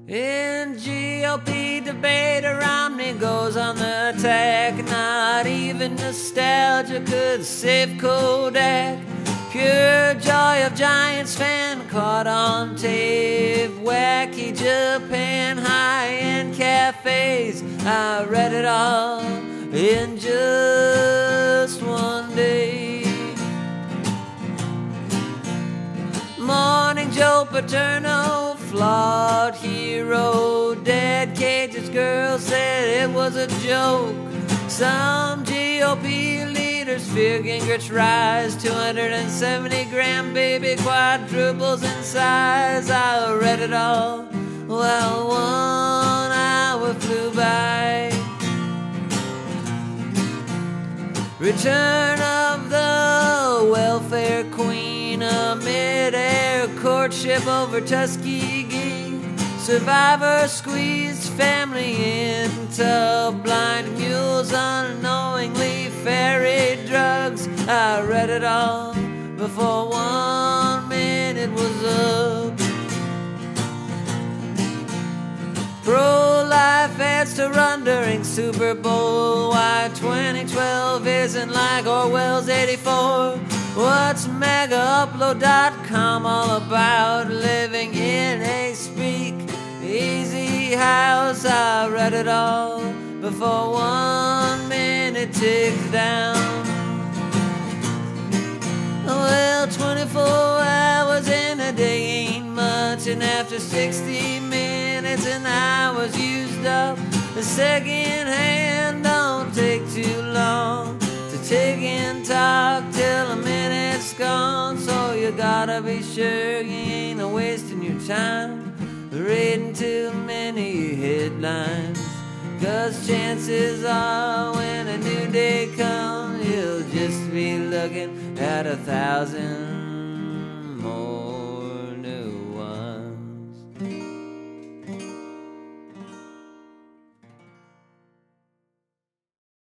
In GOP debate, Romney goes on the attack. Not even nostalgia could save Kodak. Pure joy of Giants fan caught on tape. Wacky Japan, high-end cafes. I read it all in just one day. Morning Joe Paterno, flawed hero. Dad Cage's girl said it was a joke. Some GOP leaders fear Gingrich's rise. 270-gram baby quadruples in size. I read it all while 1 hour flew by. Return of the welfare queen, a mid-air courtship over Tuskegee. Survivor squeezed family into blind mules, unknowingly ferried drugs. I read it all before 1 minute was up. Pro-life ads to run during Super Bowl. Why 2012 isn't like Orwell's 84. What's megaupload.com all about? Living in a speak-easy house. I read it all before 1 minute ticks down. Well, 24 hours in a day ain't much, and after 60 minutes and I was used up. The second hand don't take too long to take and talk till a minute's gone. So you gotta be sure you ain't wasting your time reading too many headlines, 'cause chances are when a new day comes you'll just be looking at 1,000 more.